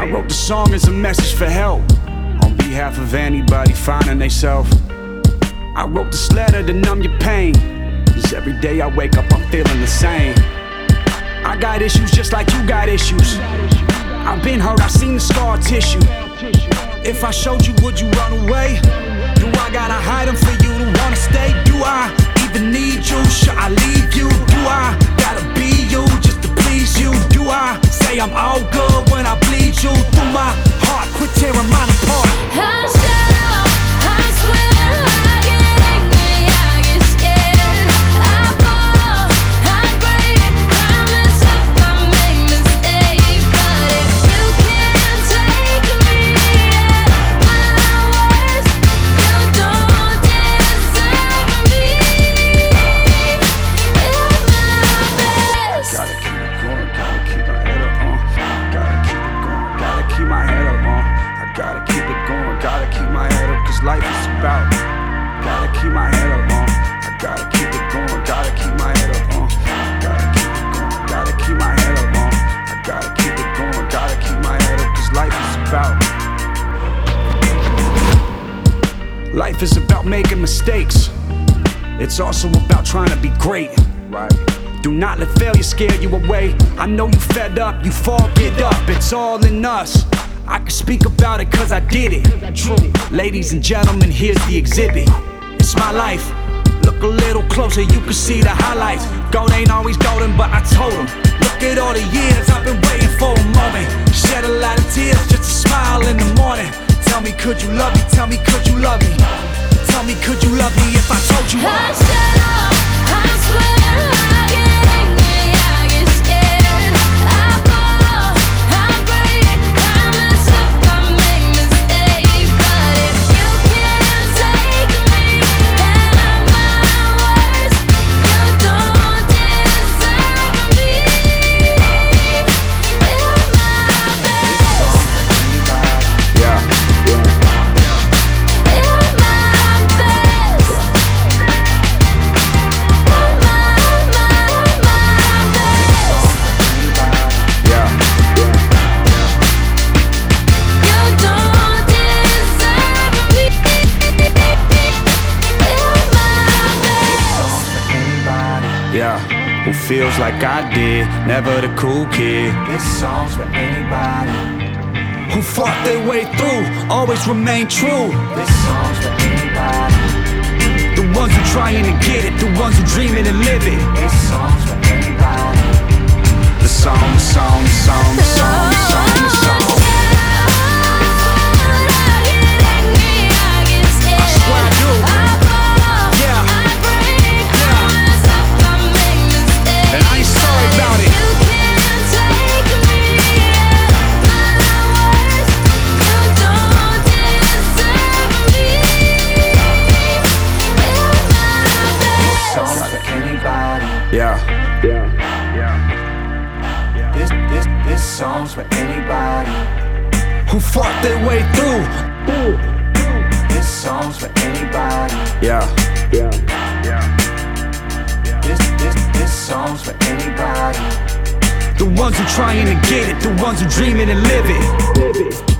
I wrote the song as a message for help, on behalf of anybody finding theyself. I wrote this letter to numb your pain, 'cause every day I wake up I'm feeling the same. I got issues just like you got issues. I've been hurt, I've seen the scar tissue. If I showed you, would you run away? Do I gotta hide them for you to wanna stay? Do I even need you? Should I leave you? Do I gotta be you just to please you? Do I say I'm all good when I bleed you through my heart? Quit tearing mine apart. I swear, I get angry, I get scared, I fall, I break, I mess up, I make mistakes. But if you can't take me at my worst, you don't deserve me at my best. Gotta keep it going, gotta keep my head up on. Gotta keep it going, gotta keep my head up on. I gotta keep it going, gotta keep my head up, 'cause life is about. Gotta keep my head up on. I gotta keep it going, gotta keep my head up on. Gotta keep it going, gotta keep my head up on. I gotta keep it going, gotta keep my head up, 'cause life is about. Life is about making mistakes. It's also about trying to be great. Right. Do not let failure scare you away. I know you fed up, you fall, get up. It's all in us. I can speak about it 'cause I did it. True. Ladies and gentlemen, here's the exhibit. It's my life. Look a little closer, you can see the highlights. Gold ain't always golden, but I told them. Look at all the years I've been waiting for a moment. Shed a lot of tears just to smile in the morning. Tell me, could you love me? Tell me, could you love me? Tell me, could you love me if I told you I swear, I get angry, I get scared, I fall, I break, I mess up, I make mistakes. But if you can't take me at my worst, you don't deserve me at my best. Yeah. At my best. Yeah. You don't deserve me at my best. Yeah, who feels like I did, never the cool kid. This song's for anybody. Who fought their way through, always remain true. This song's for anybody. The ones who trying to get it, the ones who dreaming and live it. This song's for anybody. The song, the song, the song, the song, the song, the song. Yeah. This song's for anybody. Who fought their way through. This song's for anybody. Yeah. This song's for anybody. The ones who trying to get it, the ones who dreaming and live it.